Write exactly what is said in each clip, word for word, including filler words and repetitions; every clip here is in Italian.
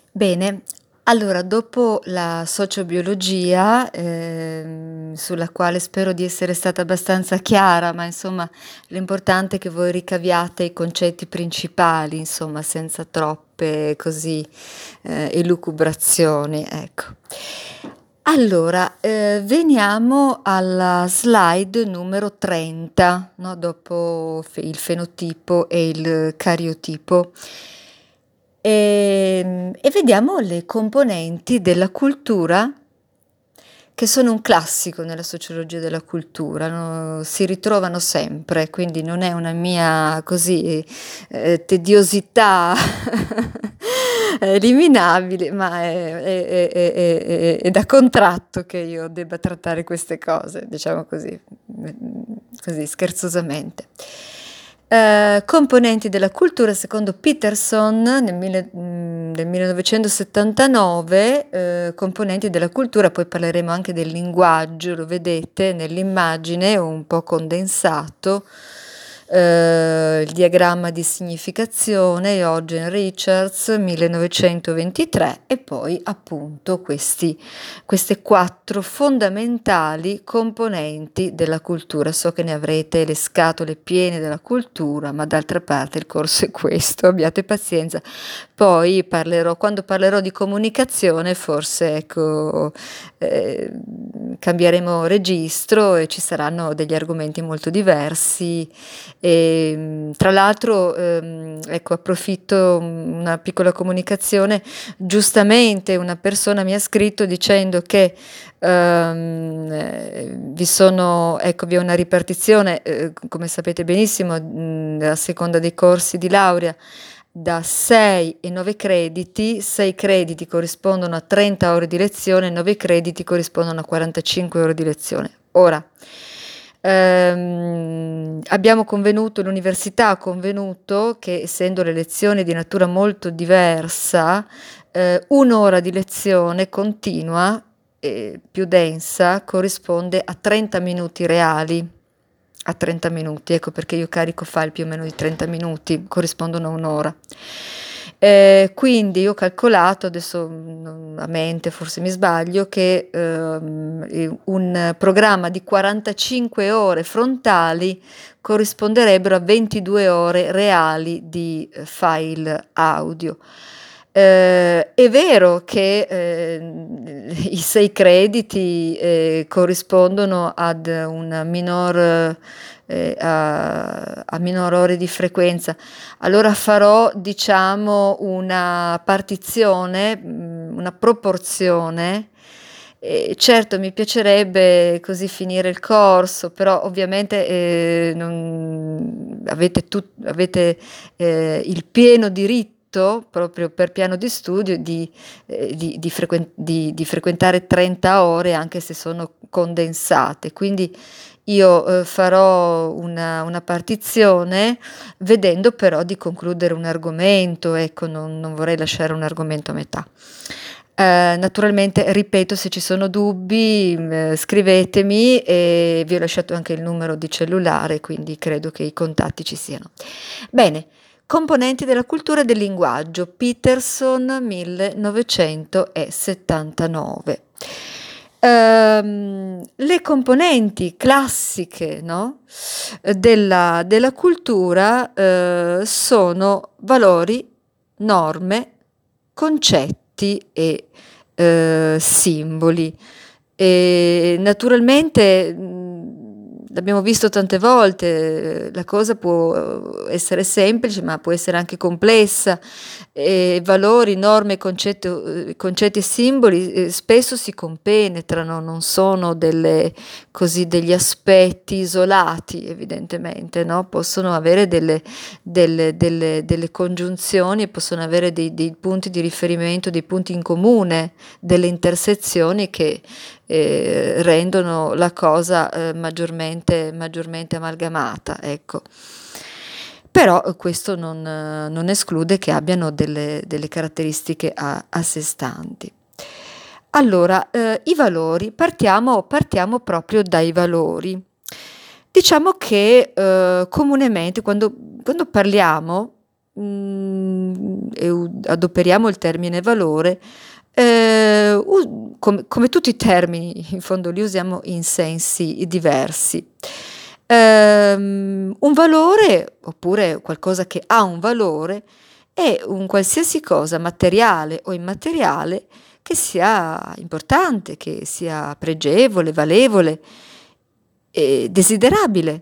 Bene, allora dopo la sociobiologia, ehm, sulla quale spero di essere stata abbastanza chiara, ma insomma l'importante è che voi ricaviate i concetti principali, insomma, senza troppe così, ehm, elucubrazioni, ecco. Allora, ehm, veniamo alla slide numero trenta, no, dopo fe il fenotipo e il cariotipo. Ehm, e vediamo le componenti della cultura che sono un classico nella sociologia della cultura, no, si ritrovano sempre, quindi non è una mia così, ehm, tediosità eliminabile, ma è è è è è è è da contratto che io debba trattare queste cose, diciamo così, mhmm, così scherzosamente. Ehm, componenti della cultura secondo Peterson nel mille mhmm, nel millenovecentosettantanove, ehm, componenti della cultura, poi parleremo anche del linguaggio, lo vedete nell'immagine un po' condensato, ehm, il diagramma di significazione, Eugene Richards, millenovecentoventitré, e poi appunto questi queste quattro fondamentali componenti della cultura. So che ne avrete le scatole piene della cultura, ma d'altra parte il corso è questo, abbiate pazienza. Poi parlerò quando parlerò di comunicazione forse ecco, ehm, cambieremo registro e ci saranno degli argomenti molto diversi. Ehm, tra l'altro, ehm, ecco, approfitto, mhmm, una piccola comunicazione, giustamente una persona mi ha scritto dicendo che, uhm, ehm, vi sono ecco, vi è una ripartizione, uhm, c come sapete benissimo, mhmm, a seconda dei corsi di laurea, da sei e nove crediti, sei crediti corrispondono a trenta ore di lezione, nove crediti corrispondono a quarantacinque ore di lezione. Ora, ehm, abbiamo convenuto l'università ha convenuto che, essendo le lezioni di natura molto diversa, ehm, un ora di lezione continua e più densa corrisponde a trenta minuti reali, a trenta minuti, ecco perché io carico file più o meno di trenta minuti, corrispondono a un ora. Ehm, quindi io ho calcolato, adesso, mhmm, a mente forse mi sbaglio, che, uhm, i un programma di quarantacinque ore frontali corrisponderebbero a ventidue ore reali di, ehm, file audio. Ehm, è vero che, ehm, i sei crediti, ehm, corrispondono ad un minor ehm, a a minor ore di frequenza. Allora farò, diciamo, una partizione, mhmm, una proporzione. Ehm, certo mi piacerebbe così finire il corso, però ovviamente, ehm, non avete tut avete, ehm, il pieno diritto, proprio per piano di studio, di ehm, di di frequen di di frequentare trenta ore anche se sono condensate. Quindi io, uhm, farò una una partizione, vedendo però di concludere un argomento, ecco, non non vorrei lasciare un argomento a metà. Ehm, naturalmente, ripeto, se ci sono dubbi, mhmm, scrivetemi, e vi ho lasciato anche il numero di cellulare, quindi credo che i contatti ci siano. Bene, componenti della cultura del linguaggio, Peterson millenovecentosettantanove. Ehm, le componenti classiche, no, uhm, della della cultura, uhm, sono valori, norme, concetti e, uhm, simboli. Ehm, naturalmente, mhmm, l'abbiamo visto tante volte, la cosa può essere semplice, ma può essere anche complessa. Ehm, valori, norme, concetto uhm, concetti e simboli, ehm, spesso si compenetrano, non sono delle così degli aspetti isolati evidentemente, no, possono avere delle delle delle delle congiunzioni e possono avere dei dei punti di riferimento, dei punti in comune, delle intersezioni che, ehm, rendono la cosa, uhm, maggiormente maggiormente amalgamata, ecco. Però, uhm, questo non non esclude che abbiano delle delle caratteristiche a a sé stanti. Allora, uhm, i valori, partiamo partiamo proprio dai valori. Diciamo che, uhm, comunemente quando quando parliamo, mh, e u- adoperiamo il termine valore, eh, u- come, come tutti i termini, in fondo li usiamo in sensi diversi. Ehm, un valore, oppure qualcosa che ha un valore, è un qualsiasi cosa, materiale o immateriale, che sia importante, che sia pregevole, valevole e desiderabile,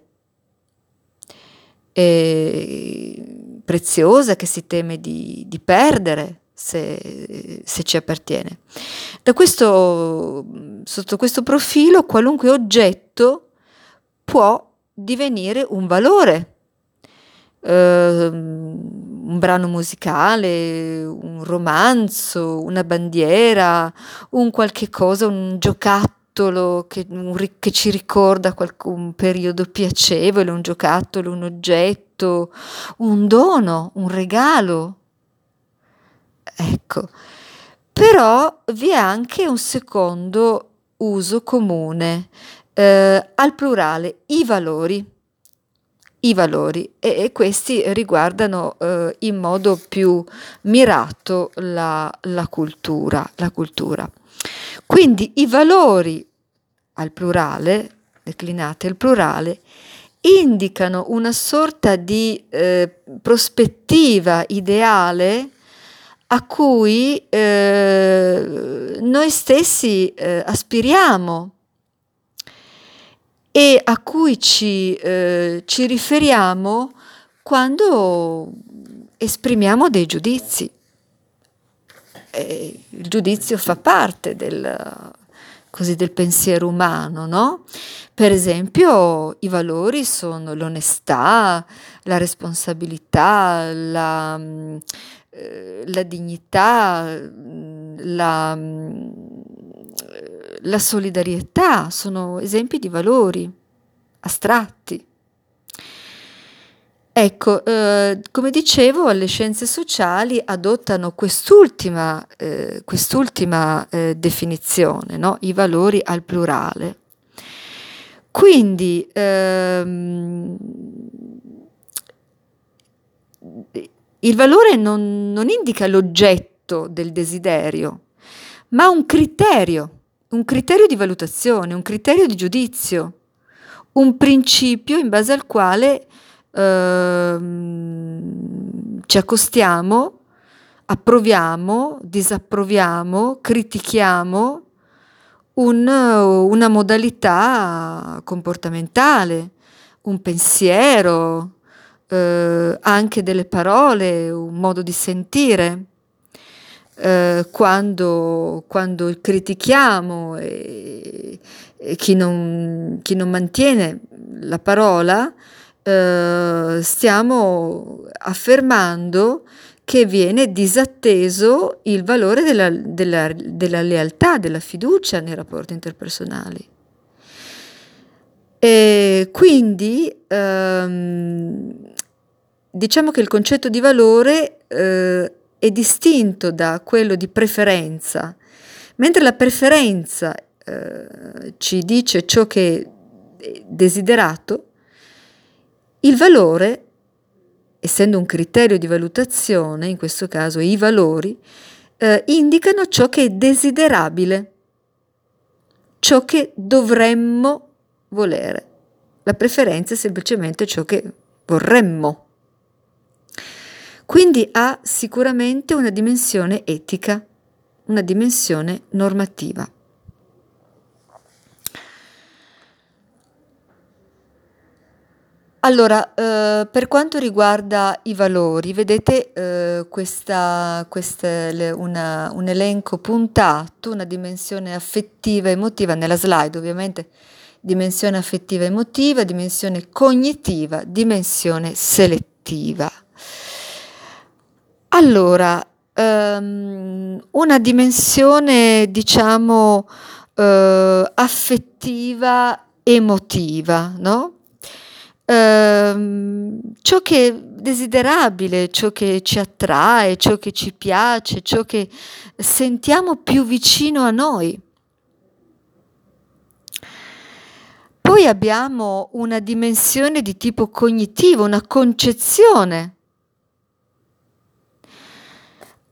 e preziosa, che si teme di, di perdere se, se ci appartiene. Da questo, sotto questo profilo, qualunque oggetto può divenire un valore. Ehm, un brano musicale, un romanzo, una bandiera, un qualche cosa, un giocattolo che, un ri- che ci ricorda qualc- un periodo piacevole, un giocattolo, un oggetto, un dono, un regalo. Ecco, però vi è anche un secondo uso comune, eh, al plurale, i valori. I valori e, e questi riguardano eh, in modo più mirato la, la cultura, la cultura. Quindi i valori al plurale, declinati al plurale, indicano una sorta di eh, prospettiva ideale a cui eh, noi stessi eh, aspiriamo e a cui ci, eh, ci riferiamo quando esprimiamo dei giudizi. E il giudizio fa parte del, così, del pensiero umano, no? Per esempio, i valori sono l'onestà, la responsabilità, la, mm, eh, la dignità, mm, la, mm, la solidarietà, sono esempi di valori astratti. Ecco, eh, come dicevo, le scienze sociali adottano quest'ultima, eh, quest'ultima eh, definizione, no? I valori al plurale. Quindi ehm, il valore non, non indica l'oggetto del desiderio, ma un criterio, un criterio di valutazione, un criterio di giudizio, un principio in base al quale ehm, ci accostiamo, approviamo, disapproviamo, critichiamo un- una modalità comportamentale, un pensiero, eh, anche delle parole, un modo di sentire. Eh, quando, quando critichiamo e, e chi non, chi non mantiene la parola, eh, stiamo affermando che viene disatteso il valore della, della, della lealtà, della fiducia nei rapporti interpersonali. E quindi ehm, diciamo che il concetto di valore eh, è distinto da quello di preferenza, mentre la preferenza eh, ci dice ciò che è desiderato, il valore, essendo un criterio di valutazione, in questo caso i valori, eh, indicano ciò che è desiderabile, ciò che dovremmo volere. La preferenza è semplicemente ciò che vorremmo. Quindi ha sicuramente una dimensione etica, una dimensione normativa. Allora, eh, per quanto riguarda i valori, vedete eh, questa, questa, le- una- un elenco puntato, una dimensione affettiva emotiva nella slide, ovviamente dimensione affettiva emotiva, dimensione cognitiva, dimensione selettiva. Allora, ehm, una dimensione, diciamo, eh, affettiva, emotiva, no? Ehm, ciò che è desiderabile, ciò che ci attrae, ciò che ci piace, ciò che sentiamo più vicino a noi. Poi abbiamo una dimensione di tipo cognitivo, una concezione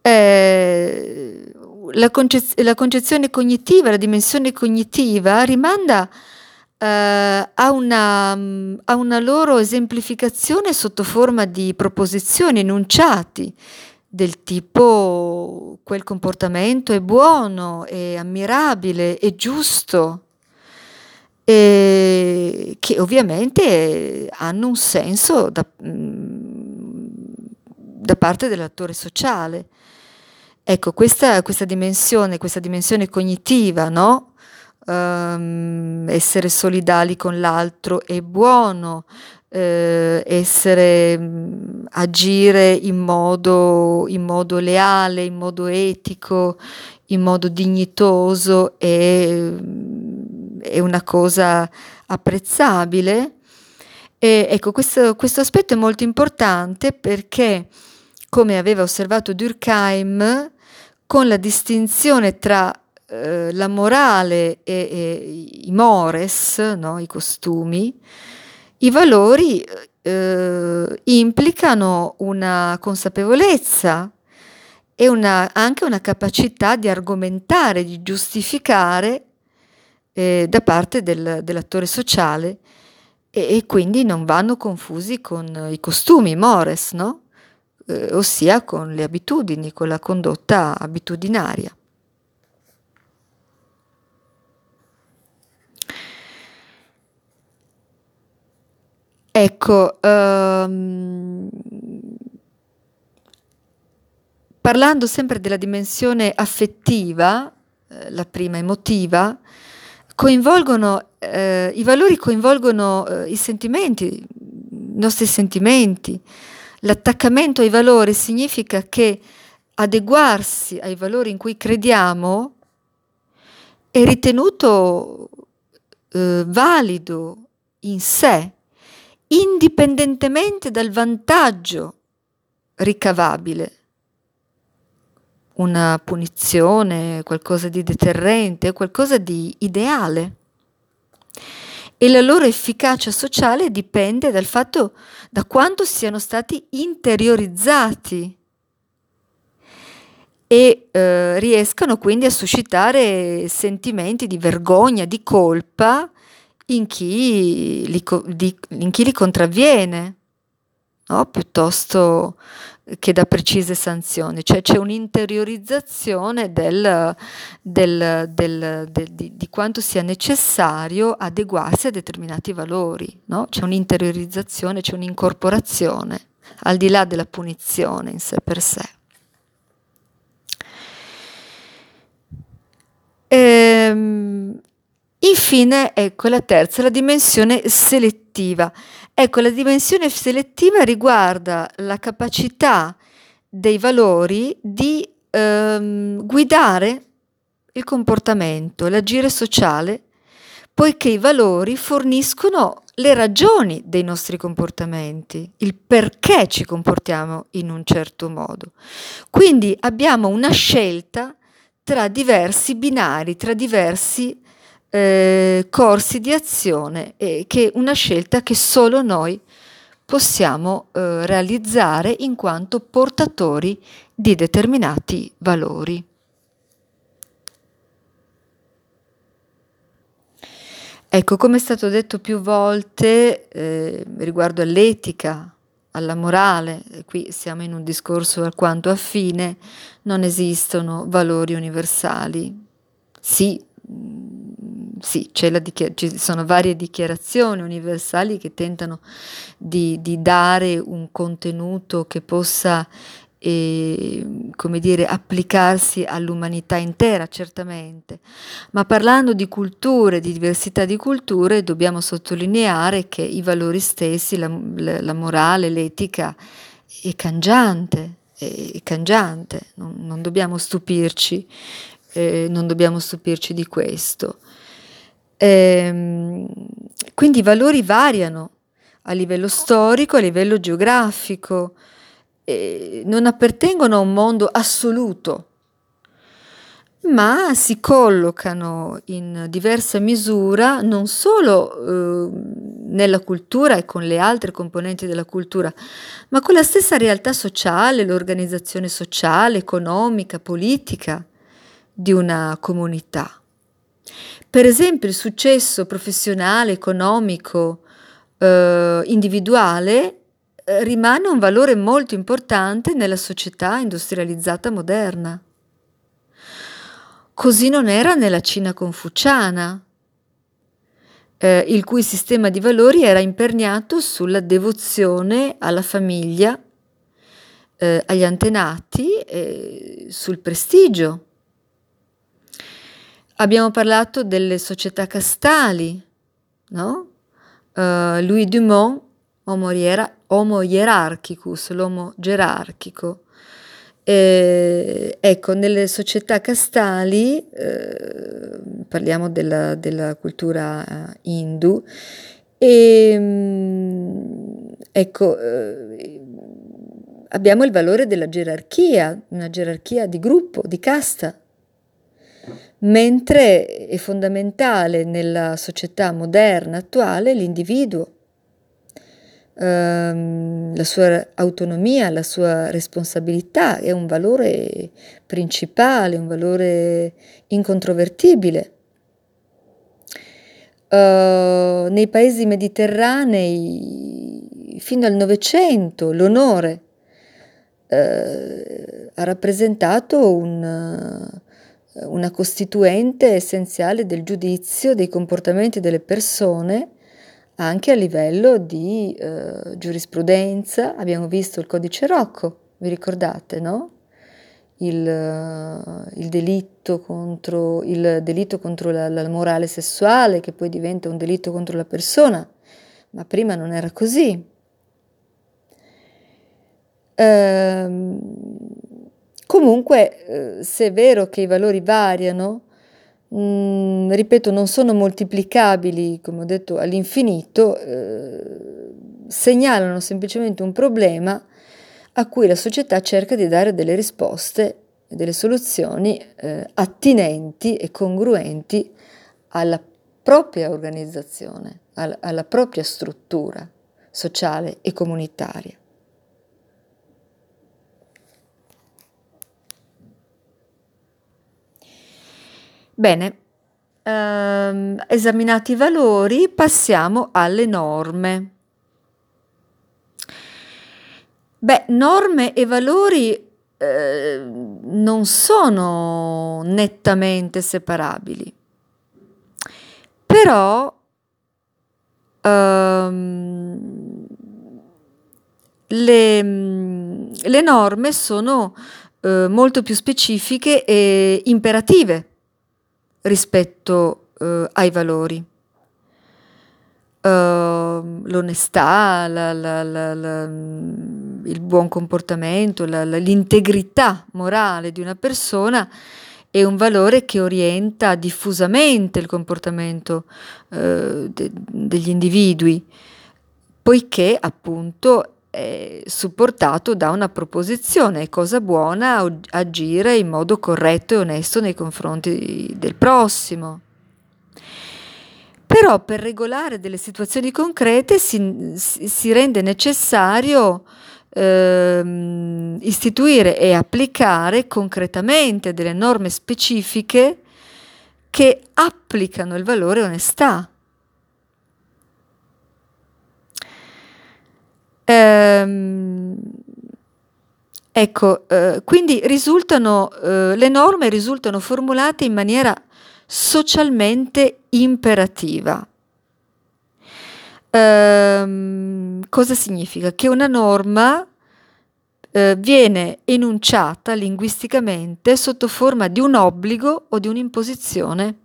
Eh, la, concez- la concezione cognitiva, la dimensione cognitiva rimanda eh, a una, mm, a una loro esemplificazione sotto forma di proposizioni, enunciati, del tipo quel comportamento è buono, è ammirabile, è giusto, e che ovviamente hanno un senso da, mm, da parte dell'attore sociale. Ecco, questa, questa dimensione, questa dimensione cognitiva, no? Ehm, essere solidali con l'altro è buono, eh, essere, mm, agire in modo, in modo leale, in modo etico, in modo dignitoso è, è una cosa apprezzabile. E ecco, questo, questo aspetto è molto importante perché, come aveva osservato Durkheim, con la distinzione tra eh, la morale e, e i mores, no, i costumi, i valori eh, implicano una consapevolezza e una, anche una capacità di argomentare, di giustificare eh, da parte del, dell'attore sociale e, e quindi non vanno confusi con i costumi, i mores, no? Eh, ossia con le abitudini, con la condotta abitudinaria. Ecco, ehm, parlando sempre della dimensione affettiva, eh, la prima emotiva, coinvolgono, eh, i valori coinvolgono eh, i sentimenti, i nostri sentimenti. L'attaccamento ai valori significa che adeguarsi ai valori in cui crediamo è ritenuto eh, valido in sé, indipendentemente dal vantaggio ricavabile. Una punizione, qualcosa di deterrente, qualcosa di ideale. E la loro efficacia sociale dipende dal fatto da quanto siano stati interiorizzati e eh, riescano quindi a suscitare sentimenti di vergogna, di colpa in chi li, di, in chi li contravviene, no? Piuttosto che da precise sanzioni, cioè c'è un'interiorizzazione del, del, del, del, di, di quanto sia necessario adeguarsi a determinati valori, no? C'è un'interiorizzazione, c'è un'incorporazione, al di là della punizione in sé per sé. Ehm, infine, ecco la terza, la dimensione selettiva. Ecco, la dimensione selettiva riguarda la capacità dei valori di ehm, guidare il comportamento, l'agire sociale, poiché i valori forniscono le ragioni dei nostri comportamenti, il perché ci comportiamo in un certo modo. Quindi abbiamo una scelta tra diversi binari, tra diversi eh, corsi di azione, e che è una scelta che solo noi possiamo eh, realizzare in quanto portatori di determinati valori. Ecco, come è stato detto più volte eh, riguardo all'etica, alla morale, e qui siamo in un discorso alquanto affine, non esistono valori universali. Sì, mm, sì, c'è la dichiar- ci sono varie dichiarazioni universali che tentano di, di dare un contenuto che possa, eh, come dire, applicarsi all'umanità intera, certamente. Ma parlando di culture, di diversità di culture, dobbiamo sottolineare che i valori stessi, la, la- la morale, l'etica, è cangiante, è, è cangiante, non, non dobbiamo stupirci, eh, non dobbiamo stupirci di questo. Ehm, quindi i valori variano a livello storico, a livello geografico, eh, non appartengono a un mondo assoluto, ma si collocano in diversa misura non solo eh, nella cultura e con le altre componenti della cultura, ma con la stessa realtà sociale, l'organizzazione sociale, economica, politica di una comunità. Per esempio, il successo professionale, economico, eh, individuale eh, rimane un valore molto importante nella società industrializzata moderna. Così non era nella Cina confuciana, eh, il cui sistema di valori era imperniato sulla devozione alla famiglia, eh, agli antenati e sul prestigio. Abbiamo parlato delle società castali, no? Uh, Louis Dumont, homo, iera- homo hierarchicus, l'uomo gerarchico. Eh, ecco, nelle società castali, eh, parliamo della, della cultura uh, hindu, e mm, ecco, eh, abbiamo il valore della gerarchia, una gerarchia di gruppo, di casta. Mentre è fondamentale nella società moderna attuale l'individuo, ehm, la sua autonomia, la sua responsabilità è un valore principale, un valore incontrovertibile. Uh, nei paesi mediterranei fino al Novecento l'onore uh, ha rappresentato un una costituente essenziale del giudizio dei comportamenti delle persone anche a livello di eh, giurisprudenza. Abbiamo visto il codice Rocco, vi ricordate, no? Il, uh, il delitto contro, il delitto contro la, la morale sessuale, che poi diventa un delitto contro la persona, ma prima non era così. Ehm, Comunque, eh, se è vero che i valori variano, mh, ripeto, non sono moltiplicabili, come ho detto, all'infinito, eh, segnalano semplicemente un problema a cui la società cerca di dare delle risposte e delle soluzioni eh, attinenti e congruenti alla propria organizzazione, alla, alla propria struttura sociale e comunitaria. Bene, ehm, esaminati i valori, passiamo alle norme. Beh, norme e valori eh, non sono nettamente separabili, però ehm, le, le norme sono eh, molto più specifiche e imperative rispetto eh, ai valori. Uh, l'onestà, la, la, la, la, il buon comportamento, l'integrità morale di una persona è un valore che orienta diffusamente il comportamento uh, de, degli individui, poiché appunto è supportato da una proposizione: è cosa buona agire in modo corretto e onesto nei confronti del prossimo. Però per regolare delle situazioni concrete si, si rende necessario ehm, istituire e applicare concretamente delle norme specifiche che applicano il valore onestà. Ehm, ecco, eh, quindi risultano, eh, le norme risultano formulate in maniera socialmente imperativa. Ehm, cosa significa? Che una norma eh, viene enunciata linguisticamente sotto forma di un obbligo o di un'imposizione.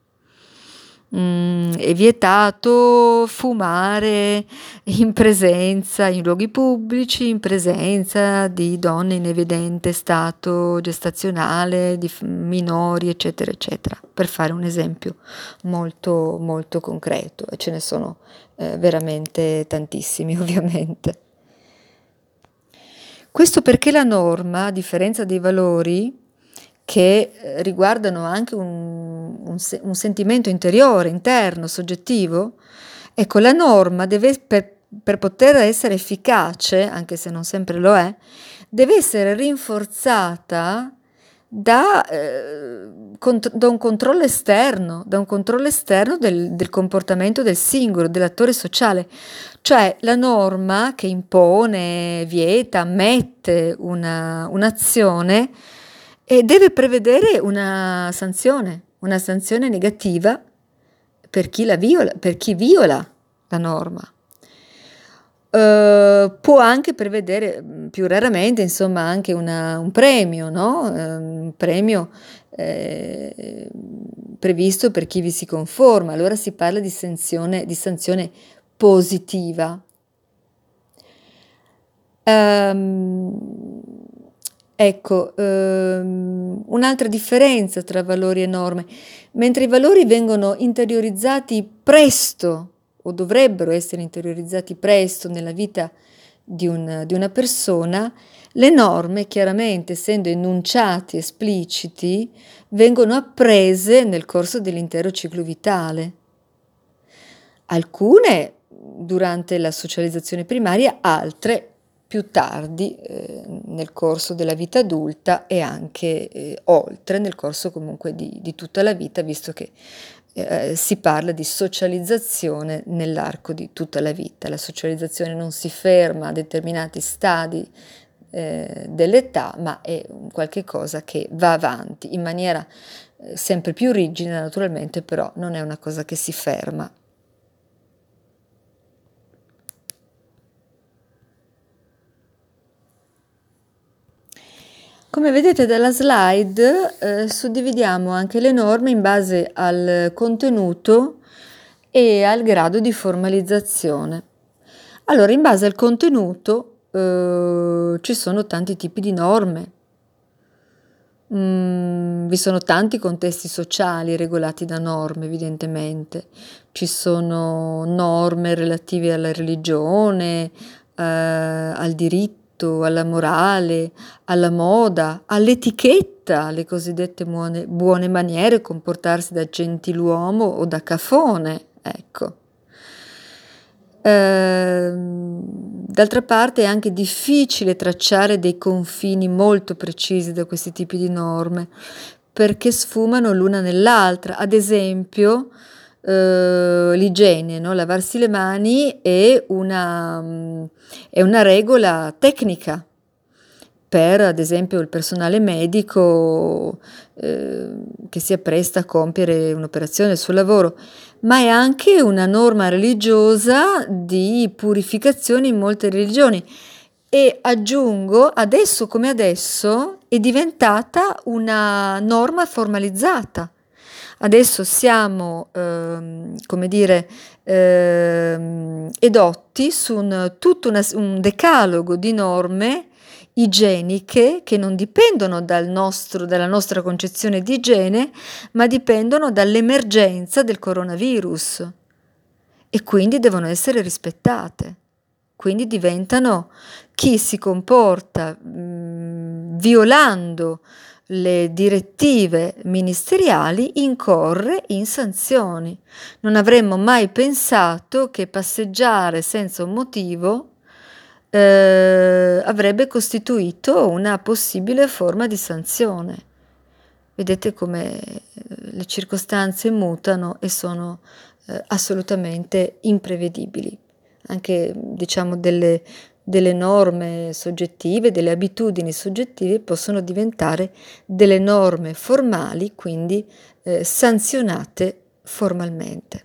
Mm, è vietato fumare in presenza, in luoghi pubblici, in presenza di donne in evidente stato gestazionale, di minori, eccetera, eccetera, per fare un esempio molto, molto concreto, e ce ne sono eh, veramente tantissimi, ovviamente. Questo perché la norma, a differenza dei valori, che eh, riguardano anche un, un se- un sentimento interiore, interno, soggettivo. Ecco, la norma deve, per, per poter essere efficace, anche se non sempre lo è, deve essere rinforzata da, eh, cont- da un controllo esterno, da un controllo esterno del, del comportamento del singolo, dell'attore sociale. Cioè la norma che impone, vieta, ammette una, un'azione e deve prevedere una sanzione, una sanzione negativa per chi la viola, per chi viola la norma. Eh, può anche prevedere, mh, più raramente, insomma, anche una- un premio, no? Eh, un premio eh, previsto per chi vi si conforma. Allora si parla di sanzione, di sanzione positiva. Ehm, ecco, ehm, un'altra differenza tra valori e norme: mentre i valori vengono interiorizzati presto, o dovrebbero essere interiorizzati presto nella vita di un- di una persona, le norme, chiaramente essendo enunciati espliciti, vengono apprese nel corso dell'intero ciclo vitale. Alcune durante la socializzazione primaria, altre più tardi, eh, nel corso della vita adulta e anche eh, oltre, nel corso comunque di, di tutta la vita, visto che eh, si parla di socializzazione nell'arco di tutta la vita. La socializzazione non si ferma a determinati stadi eh, dell'età, ma è un qualche cosa che va avanti in maniera eh, sempre più rigida, naturalmente, però non è una cosa che si ferma. Come vedete dalla slide, eh, suddividiamo anche le norme in base al contenuto e al grado di formalizzazione. Allora, in base al contenuto, eh, ci sono tanti tipi di norme. Mm, vi sono tanti contesti sociali regolati da norme, evidentemente. Ci sono norme relative alla religione, eh, al diritto, alla morale, alla moda, all'etichetta, alle cosiddette buone, buone maniere, comportarsi da gentiluomo o da cafone, ecco. Ehm, d'altra parte è anche difficile tracciare dei confini molto precisi da questi tipi di norme, perché sfumano l'una nell'altra. Ad esempio, eh, l'igiene, no? Lavarsi le mani è una, mm, è una regola tecnica per, ad esempio, il personale medico eh, che si appresta a compiere un'operazione sul lavoro, ma è anche una norma religiosa di purificazione in molte religioni. E aggiungo, adesso come adesso è diventata una norma formalizzata. Adesso siamo, ehm, come dire, ehm, edotti su un, tutto una- un decalogo di norme igieniche che non dipendono dal nostro, dalla nostra concezione di igiene, ma dipendono dall'emergenza del coronavirus e quindi devono essere rispettate. Quindi diventano chi si comporta mh, violando le direttive ministeriali incorre in sanzioni. Non avremmo mai pensato che passeggiare senza un motivo eh, avrebbe costituito una possibile forma di sanzione. Vedete come eh, le circostanze mutano e sono eh, assolutamente imprevedibili. Anche, diciamo, delle, delle norme soggettive, delle abitudini soggettive possono diventare delle norme formali, quindi eh, sanzionate formalmente.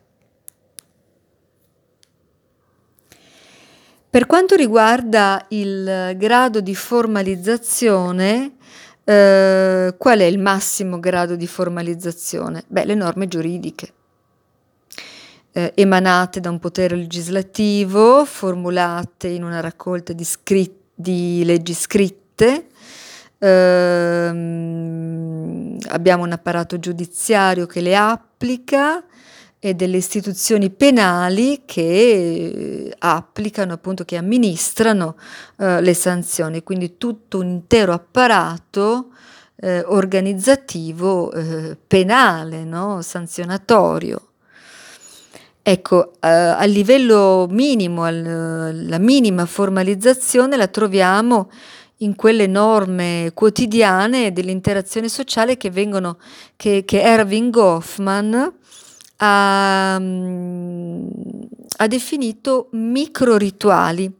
Per quanto riguarda il grado di formalizzazione, eh, qual è il massimo grado di formalizzazione? Beh, le norme giuridiche, eh, emanate da un potere legislativo, formulate in una raccolta di, scri- di leggi scritte. Ehm, abbiamo un apparato giudiziario che le applica e delle istituzioni penali che eh, applicano, appunto, che amministrano eh, le sanzioni, quindi tutto un intero apparato eh, organizzativo, eh, penale, no? Sanzionatorio. Ecco, eh, a livello minimo, al- la minima formalizzazione la troviamo in quelle norme quotidiane dell'interazione sociale che vengono, che, che Erving Goffman ha, mm, ha definito microrituali.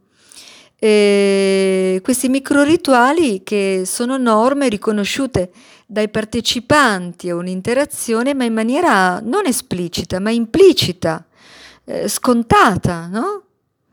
E questi microrituali che sono norme riconosciute dai partecipanti a un'interazione, ma in maniera non esplicita, ma implicita, eh, scontata, no?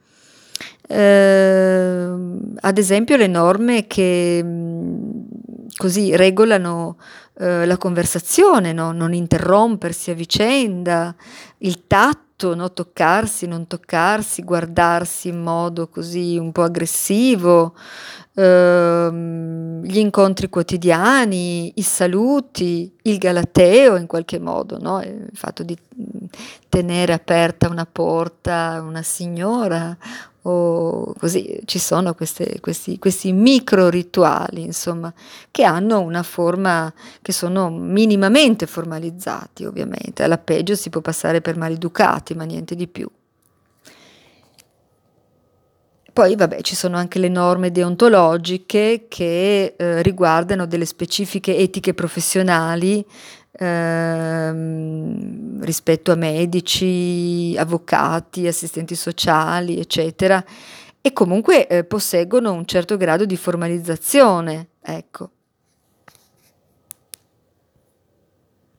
Eh, ad esempio le norme che mh, così regolano eh, la conversazione, no? Non interrompersi a vicenda, il tatto, no? Toccarsi, non toccarsi, guardarsi in modo così un po' aggressivo, ehm, gli incontri quotidiani, i saluti, il galateo in qualche modo, no? Il fatto di mh, tenere aperta una porta a una signora o così, ci sono queste, questi, questi micro rituali, insomma, che hanno una forma, che sono minimamente formalizzati, ovviamente. Alla peggio si può passare per maleducati, ma niente di più. Poi, vabbè, ci sono anche le norme deontologiche che eh, riguardano delle specifiche etiche professionali ehm, rispetto a medici, avvocati, assistenti sociali, eccetera, e comunque eh, posseggono un certo grado di formalizzazione, ecco.